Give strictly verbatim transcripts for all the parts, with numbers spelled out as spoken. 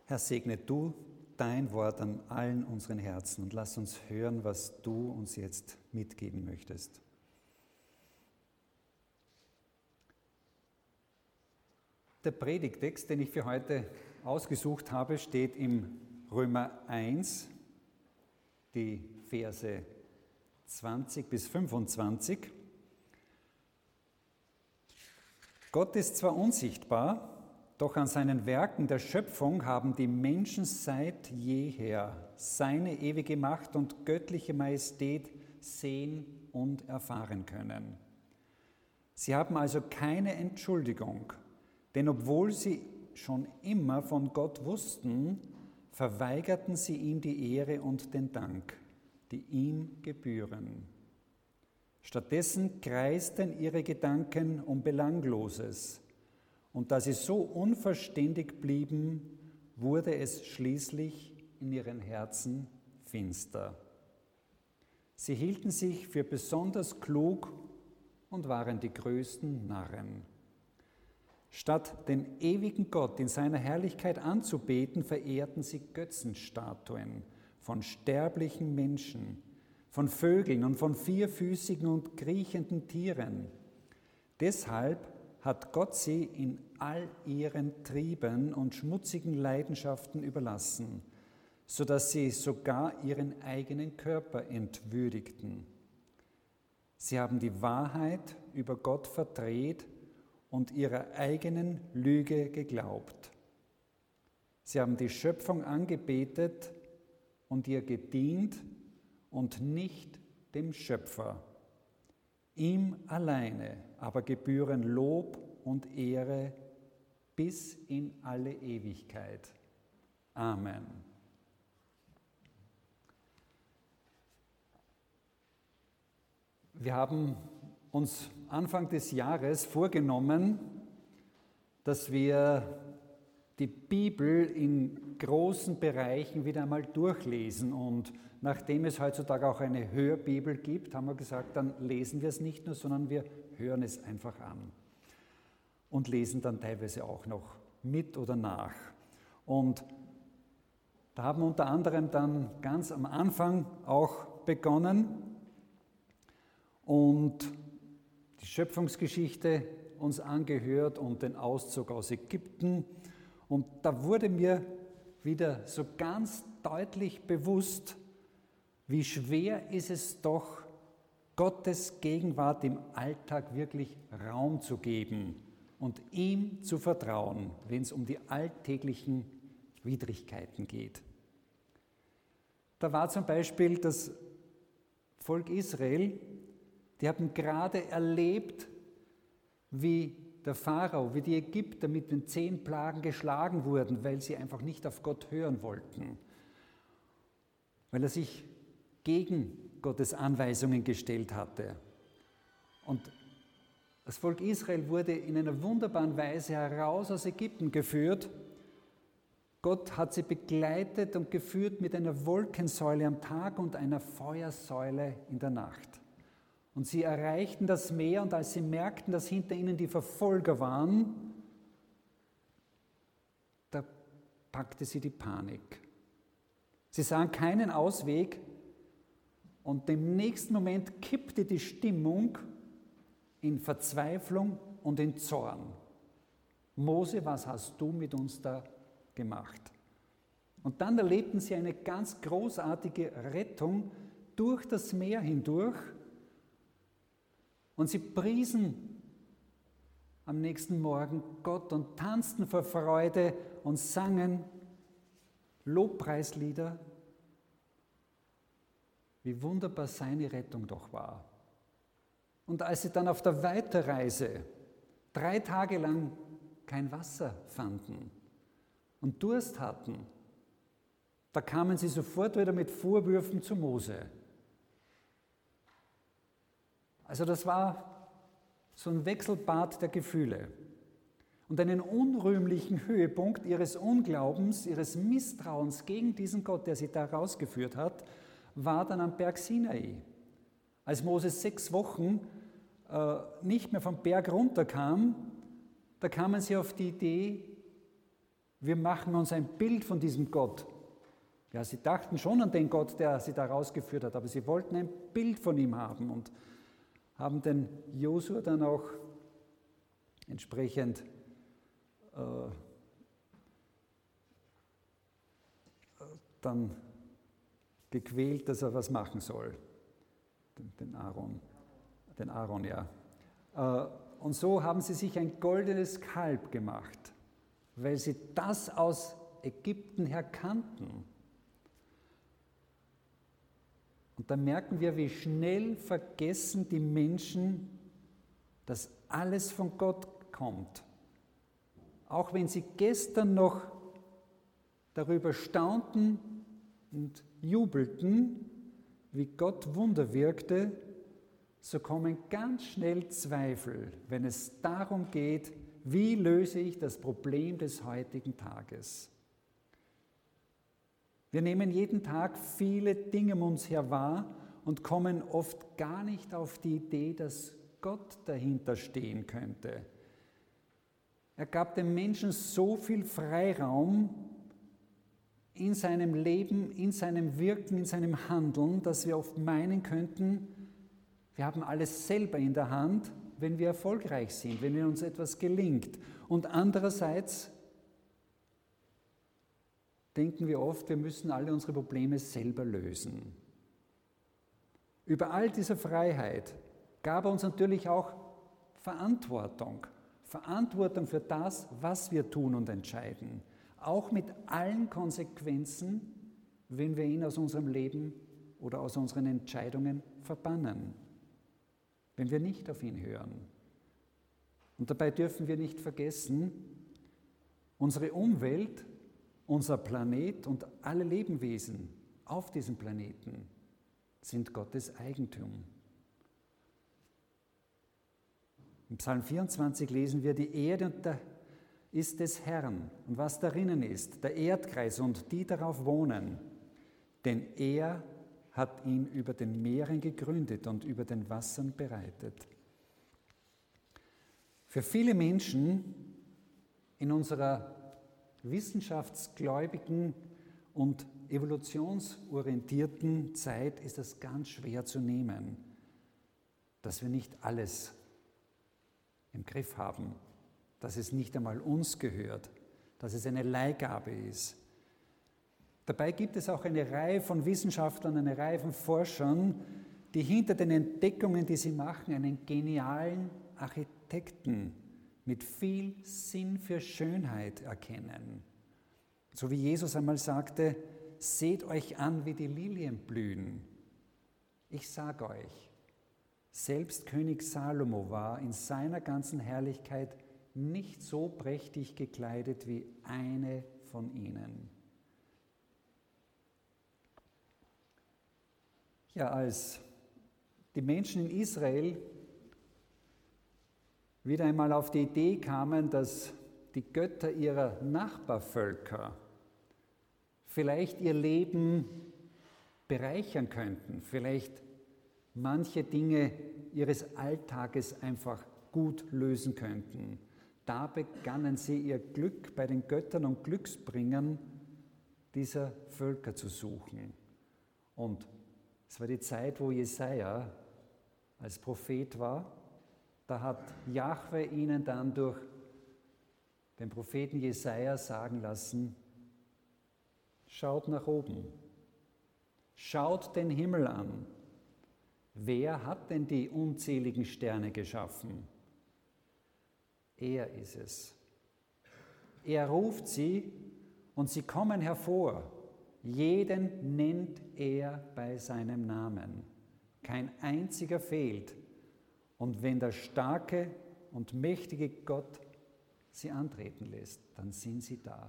Herr, segne du dein Wort an allen unseren Herzen und lass uns hören, was du uns jetzt mitgeben möchtest. Der Predigttext, den ich für heute ausgesucht habe, steht im Römer eins, die Verse zwanzig bis fünfundzwanzig. Gott ist zwar unsichtbar, doch an seinen Werken der Schöpfung haben die Menschen seit jeher seine ewige Macht und göttliche Majestät sehen und erfahren können. Sie haben also keine Entschuldigung, denn obwohl sie schon immer von Gott wussten, verweigerten sie ihm die Ehre und den Dank, die ihm gebühren. Stattdessen kreisten ihre Gedanken um Belangloses. Und da sie so unverständig blieben, wurde es schließlich in ihren Herzen finster. Sie hielten sich für besonders klug und waren die größten Narren. Statt den ewigen Gott in seiner Herrlichkeit anzubeten, verehrten sie Götzenstatuen von sterblichen Menschen, von Vögeln und von vierfüßigen und kriechenden Tieren. Deshalb hat Gott sie in all ihren Trieben und schmutzigen Leidenschaften überlassen, sodass sie sogar ihren eigenen Körper entwürdigten. Sie haben die Wahrheit über Gott verdreht und ihrer eigenen Lüge geglaubt. Sie haben die Schöpfung angebetet und ihr gedient und nicht dem Schöpfer. Ihm alleine aber gebühren Lob und Ehre bis in alle Ewigkeit. Amen. Wir haben uns Anfang des Jahres vorgenommen, dass wir die Bibel in großen Bereichen wieder einmal durchlesen. Und nachdem es heutzutage auch eine Hörbibel gibt, haben wir gesagt, dann lesen wir es nicht nur, sondern wir hören es einfach an und lesen dann teilweise auch noch mit oder nach. Und da haben wir unter anderem dann ganz am Anfang auch begonnen und die Schöpfungsgeschichte uns angehört und den Auszug aus Ägypten. Und da wurde mir wieder so ganz deutlich bewusst, wie schwer ist es doch, Gottes Gegenwart im Alltag wirklich Raum zu geben und ihm zu vertrauen, wenn es um die alltäglichen Widrigkeiten geht. Da war zum Beispiel das Volk Israel, die haben gerade erlebt, wie der Pharao, wie die Ägypter mit den zehn Plagen geschlagen wurden, weil sie einfach nicht auf Gott hören wollten, weil er sich gegen Gottes Anweisungen gestellt hatte. Und das Volk Israel wurde in einer wunderbaren Weise heraus aus Ägypten geführt. Gott hat sie begleitet und geführt mit einer Wolkensäule am Tag und einer Feuersäule in der Nacht. Und sie erreichten das Meer, und als sie merkten, dass hinter ihnen die Verfolger waren, da packte sie die Panik. Sie sahen keinen Ausweg, und im nächsten Moment kippte die Stimmung in Verzweiflung und in Zorn. Mose, was hast du mit uns da gemacht? Und dann erlebten sie eine ganz großartige Rettung durch das Meer hindurch. Und sie priesen am nächsten Morgen Gott und tanzten vor Freude und sangen Lobpreislieder, wie wunderbar seine Rettung doch war. Und als sie dann auf der Weiterreise drei Tage lang kein Wasser fanden und Durst hatten, da kamen sie sofort wieder mit Vorwürfen zu Mose. Also das war so ein Wechselbad der Gefühle. Und einen unrühmlichen Höhepunkt ihres Unglaubens, ihres Misstrauens gegen diesen Gott, der sie da rausgeführt hat, war dann am Berg Sinai. Als Moses sechs Wochen äh, nicht mehr vom Berg runterkam, da kamen sie auf die Idee, Wir machen uns ein Bild von diesem Gott. Ja, sie dachten schon an den Gott, der sie da rausgeführt hat, aber sie wollten ein Bild von ihm haben und haben den Josua dann auch entsprechend äh, dann gequält, dass er was machen soll. Den, den Aaron. Den Aaron, ja. Äh, und so haben sie sich ein goldenes Kalb gemacht, weil sie das aus Ägypten her kannten. Und da merken wir, wie schnell vergessen die Menschen, dass alles von Gott kommt. Auch wenn sie gestern noch darüber staunten und jubelten, wie Gott Wunder wirkte, so kommen ganz schnell Zweifel, wenn es darum geht, wie löse ich das Problem des heutigen Tages. Wir nehmen jeden Tag viele Dinge um uns her wahr und kommen oft gar nicht auf die Idee, dass Gott dahinter stehen könnte. Er gab dem Menschen so viel Freiraum in seinem Leben, in seinem Wirken, in seinem Handeln, dass wir oft meinen könnten, wir haben alles selber in der Hand, wenn wir erfolgreich sind, wenn uns etwas gelingt. Und andererseits denken wir oft, wir müssen alle unsere Probleme selber lösen. Über all diese Freiheit gab er uns natürlich auch Verantwortung. Verantwortung für das, was wir tun und entscheiden. Auch mit allen Konsequenzen, wenn wir ihn aus unserem Leben oder aus unseren Entscheidungen verbannen. Wenn wir nicht auf ihn hören. Und dabei dürfen wir nicht vergessen, unsere Umwelt, unser Planet und alle Lebewesen auf diesem Planeten sind Gottes Eigentum. Im Psalm vierundzwanzig lesen wir, die Erde und der ist des Herrn und was darinnen ist, der Erdkreis und die darauf wohnen. Denn er hat ihn über den Meeren gegründet und über den Wassern bereitet. Für viele Menschen in unserer wissenschaftsgläubigen und evolutionsorientierten Zeit ist es ganz schwer zu nehmen, dass wir nicht alles im Griff haben, dass es nicht einmal uns gehört, dass es eine Leihgabe ist. Dabei gibt es auch eine Reihe von Wissenschaftlern, eine Reihe von Forschern, die hinter den Entdeckungen, die sie machen, einen genialen Architekten mit viel Sinn für Schönheit erkennen. So wie Jesus einmal sagte, seht euch an, wie die Lilien blühen. Ich sage euch, selbst König Salomo war in seiner ganzen Herrlichkeit nicht so prächtig gekleidet wie eine von ihnen. Ja, als die Menschen in Israel wieder einmal auf die Idee kamen, dass die Götter ihrer Nachbarvölker vielleicht ihr Leben bereichern könnten, vielleicht manche Dinge ihres Alltages einfach gut lösen könnten. Da begannen sie ihr Glück bei den Göttern und Glücksbringern dieser Völker zu suchen. Und es war die Zeit, wo Jesaja als Prophet war. Da hat Jahwe ihnen dann durch den Propheten Jesaja sagen lassen, schaut nach oben, schaut den Himmel an. Wer hat denn die unzähligen Sterne geschaffen? Er ist es. Er ruft sie und sie kommen hervor. Jeden nennt er bei seinem Namen. Kein einziger fehlt. Und wenn der starke und mächtige Gott sie antreten lässt, dann sind sie da.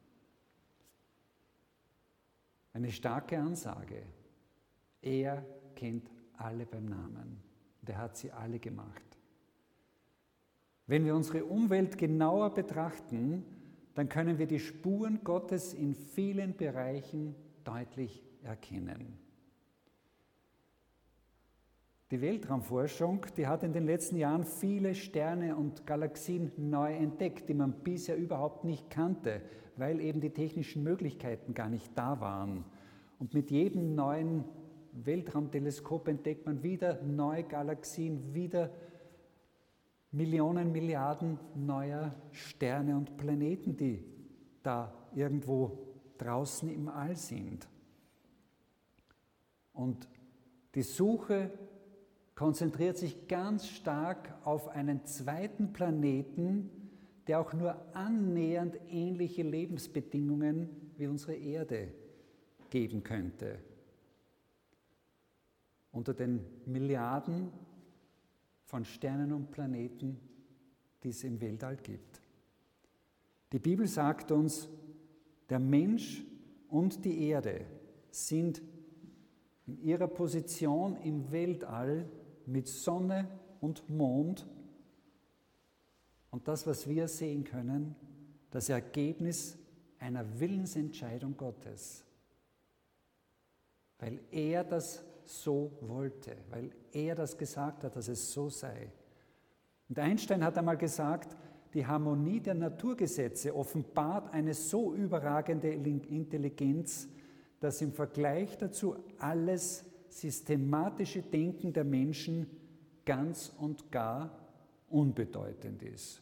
Eine starke Ansage. Er kennt alle beim Namen. Und er hat sie alle gemacht. Wenn wir unsere Umwelt genauer betrachten, dann können wir die Spuren Gottes in vielen Bereichen deutlich erkennen. Die Weltraumforschung, die hat in den letzten Jahren viele Sterne und Galaxien neu entdeckt, die man bisher überhaupt nicht kannte, weil eben die technischen Möglichkeiten gar nicht da waren. Und mit jedem neuen Weltraumteleskop entdeckt man wieder neue Galaxien, wieder Millionen, Milliarden neuer Sterne und Planeten, die da irgendwo draußen im All sind. Und die Suche konzentriert sich ganz stark auf einen zweiten Planeten, der auch nur annähernd ähnliche Lebensbedingungen wie unsere Erde geben könnte. Unter den Milliarden von Sternen und Planeten, die es im Weltall gibt. Die Bibel sagt uns, der Mensch und die Erde sind in ihrer Position im Weltall mit Sonne und Mond und das, was wir sehen können, das Ergebnis einer Willensentscheidung Gottes. Weil er das so wollte, weil er das gesagt hat, dass es so sei. Und Einstein hat einmal gesagt, die Harmonie der Naturgesetze offenbart eine so überragende Intelligenz, dass im Vergleich dazu alles systematische Denken der Menschen ganz und gar unbedeutend ist.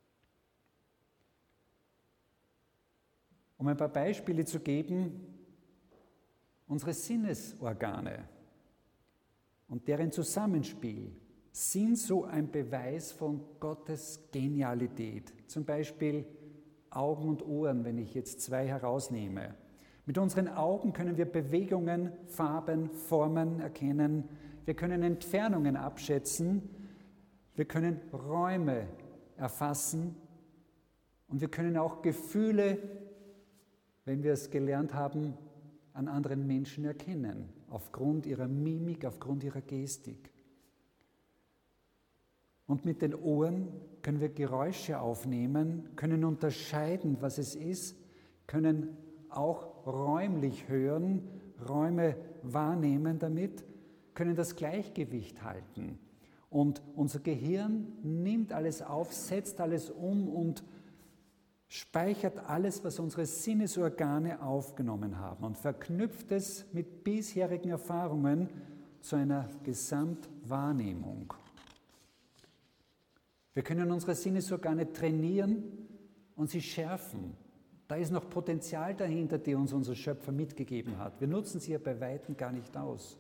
Um ein paar Beispiele zu geben, unsere Sinnesorgane und deren Zusammenspiel sind so ein Beweis von Gottes Genialität. Zum Beispiel Augen und Ohren, wenn ich jetzt zwei herausnehme. Mit unseren Augen können wir Bewegungen, Farben, Formen erkennen. Wir können Entfernungen abschätzen. Wir können Räume erfassen. Und wir können auch Gefühle, wenn wir es gelernt haben, an anderen Menschen erkennen, aufgrund ihrer Mimik, aufgrund ihrer Gestik. Und mit den Ohren können wir Geräusche aufnehmen, können unterscheiden, was es ist, können auch räumlich hören, Räume wahrnehmen damit, können das Gleichgewicht halten. Und unser Gehirn nimmt alles auf, setzt alles um und speichert alles, was unsere Sinnesorgane aufgenommen haben und verknüpft es mit bisherigen Erfahrungen zu einer Gesamtwahrnehmung. Wir können unsere Sinnesorgane trainieren und sie schärfen. Da ist noch Potenzial dahinter, die uns unser Schöpfer mitgegeben hat. Wir nutzen sie ja bei Weitem gar nicht aus.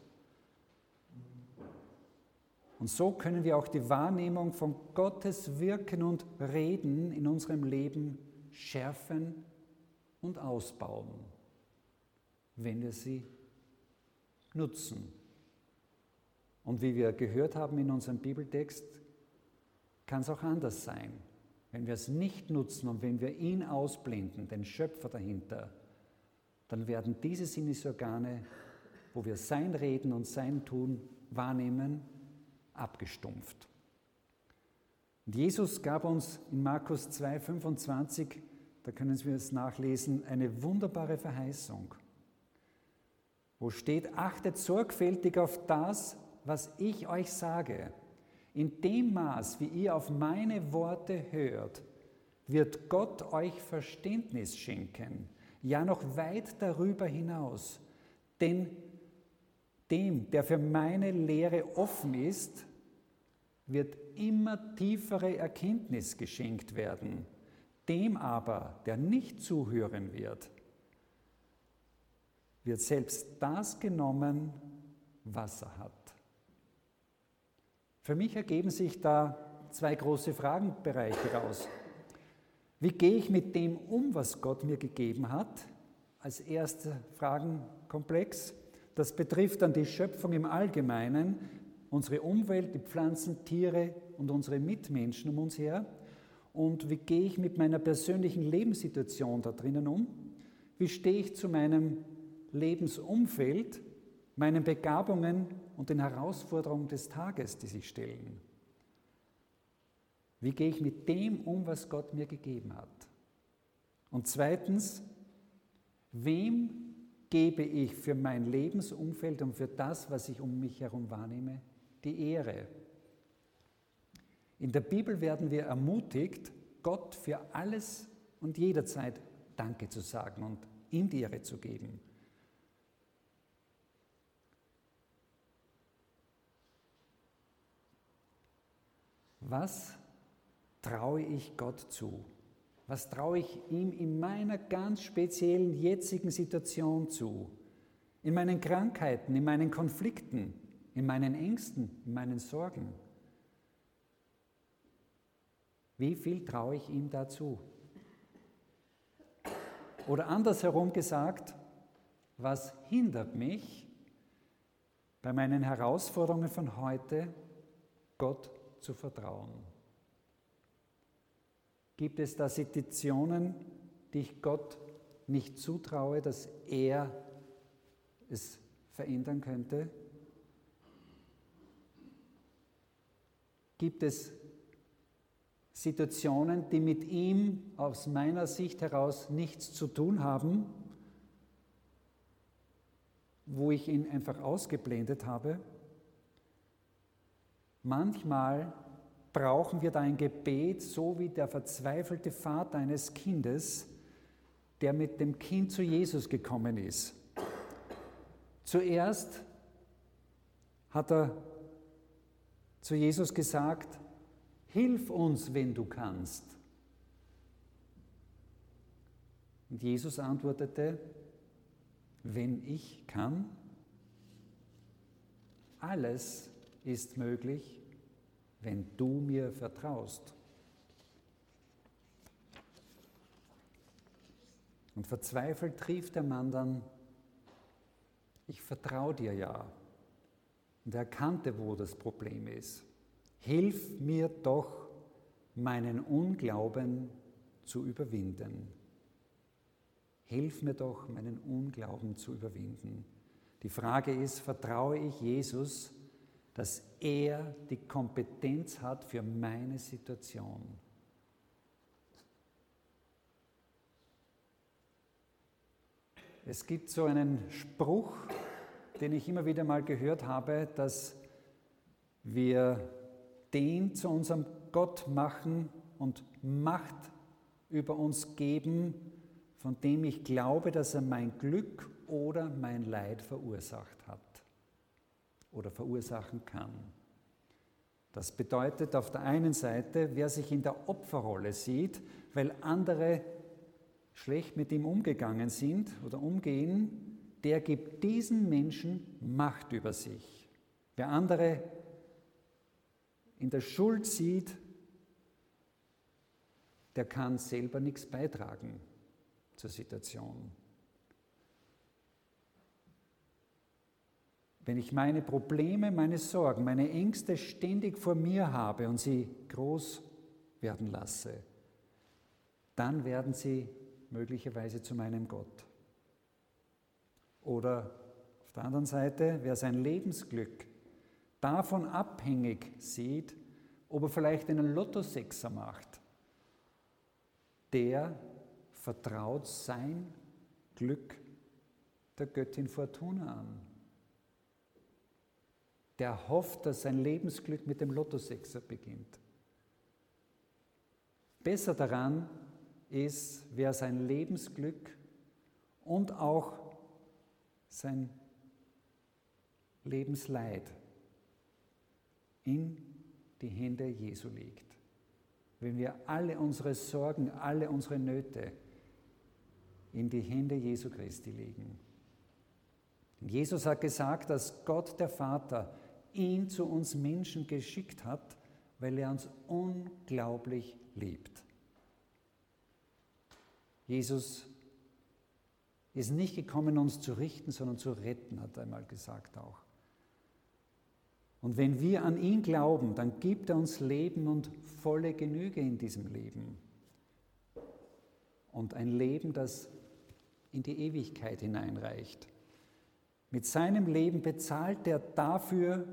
Und so können wir auch die Wahrnehmung von Gottes Wirken und Reden in unserem Leben schärfen und ausbauen, wenn wir sie nutzen. Und wie wir gehört haben in unserem Bibeltext, kann es auch anders sein. Wenn wir es nicht nutzen und wenn wir ihn ausblenden, den Schöpfer dahinter, dann werden diese Sinnesorgane, wo wir sein Reden und sein Tun wahrnehmen, abgestumpft. Und Jesus gab uns in Markus zwei, fünfundzwanzig, da können wir es nachlesen, eine wunderbare Verheißung, wo steht, achtet sorgfältig auf das, was ich euch sage. In dem Maß, wie ihr auf meine Worte hört, wird Gott euch Verständnis schenken, ja noch weit darüber hinaus. Denn dem, der für meine Lehre offen ist, wird immer tiefere Erkenntnis geschenkt werden. Dem aber, der nicht zuhören wird, wird selbst das genommen, was er hat. Für mich ergeben sich da zwei große Fragenbereiche daraus. Wie gehe ich mit dem um, was Gott mir gegeben hat? Als erster Fragenkomplex. Das betrifft dann die Schöpfung im Allgemeinen, unsere Umwelt, die Pflanzen, Tiere und unsere Mitmenschen um uns her. Und wie gehe ich mit meiner persönlichen Lebenssituation da drinnen um? Wie stehe ich zu meinem Lebensumfeld, meinen Begabungen und den Herausforderungen des Tages, die sich stellen? Wie gehe ich mit dem um, was Gott mir gegeben hat? Und zweitens, wem gebe ich für mein Lebensumfeld und für das, was ich um mich herum wahrnehme, die Ehre. In der Bibel werden wir ermutigt, Gott für alles und jederzeit Danke zu sagen und ihm die Ehre zu geben. Was traue ich Gott zu? Was traue ich ihm in meiner ganz speziellen jetzigen Situation zu? In meinen Krankheiten, in meinen Konflikten, in meinen Ängsten, in meinen Sorgen? Wie viel traue ich ihm dazu? Oder andersherum gesagt, was hindert mich, bei meinen Herausforderungen von heute Gott zu vertrauen? Gibt es da Situationen, die ich Gott nicht zutraue, dass er es verändern könnte? Gibt es Situationen, die mit ihm aus meiner Sicht heraus nichts zu tun haben, wo ich ihn einfach ausgeblendet habe? Manchmal brauchen wir da ein Gebet, so wie der verzweifelte Vater eines Kindes, der mit dem Kind zu Jesus gekommen ist. Zuerst hat er zu Jesus gesagt: Hilf uns, wenn du kannst. Und Jesus antwortete: Wenn ich kann? Alles ist möglich, wenn du mir vertraust. Und verzweifelt rief der Mann dann: Ich vertraue dir ja. Und er erkannte, wo das Problem ist. Hilf mir doch, meinen Unglauben zu überwinden. Hilf mir doch, meinen Unglauben zu überwinden. Die Frage ist, vertraue ich Jesus, dass er die Kompetenz hat für meine Situation? Es gibt so einen Spruch, den ich immer wieder mal gehört habe, dass wir den zu unserem Gott machen und Macht über uns geben, von dem ich glaube, dass er mein Glück oder mein Leid verursacht hat oder verursachen kann. Das bedeutet auf der einen Seite, wer sich in der Opferrolle sieht, weil andere schlecht mit ihm umgegangen sind oder umgehen, der gibt diesen Menschen Macht über sich. Wer andere in der Schuld sieht, der kann selber nichts beitragen zur Situation. Wenn ich meine Probleme, meine Sorgen, meine Ängste ständig vor mir habe und sie groß werden lasse, dann werden sie möglicherweise zu meinem Gott. Oder auf der anderen Seite, wer sein Lebensglück davon abhängig sieht, ob er vielleicht einen Lottosechser macht, der vertraut sein Glück der Göttin Fortuna an. Der hofft, dass sein Lebensglück mit dem Lottosechser beginnt. Besser daran ist, wer sein Lebensglück und auch sein Lebensleid in die Hände Jesu legt. Wenn wir alle unsere Sorgen, alle unsere Nöte in die Hände Jesu Christi legen. Und Jesus hat gesagt, dass Gott der Vater ihn zu uns Menschen geschickt hat, weil er uns unglaublich liebt. Jesus ist nicht gekommen, uns zu richten, sondern zu retten, hat er einmal gesagt auch. Und wenn wir an ihn glauben, dann gibt er uns Leben und volle Genüge in diesem Leben. Und ein Leben, das in die Ewigkeit hineinreicht. Mit seinem Leben bezahlt er dafür,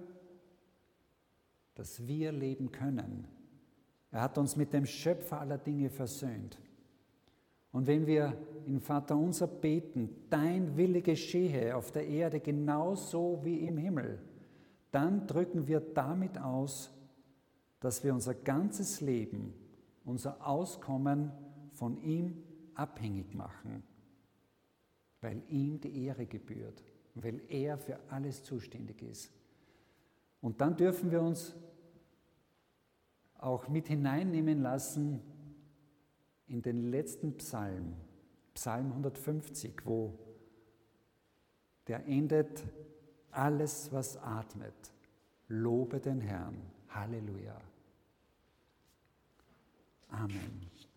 dass wir leben können. Er hat uns mit dem Schöpfer aller Dinge versöhnt. Und wenn wir im Vaterunser beten, dein Wille geschehe auf der Erde genauso wie im Himmel, dann drücken wir damit aus, dass wir unser ganzes Leben, unser Auskommen von ihm abhängig machen, weil ihm die Ehre gebührt, weil er für alles zuständig ist. Und dann dürfen wir uns auch mit hineinnehmen lassen in den letzten Psalm, Psalm hundertfünfzig, wo der endet: Alles, was atmet, lobe den Herrn. Halleluja. Amen.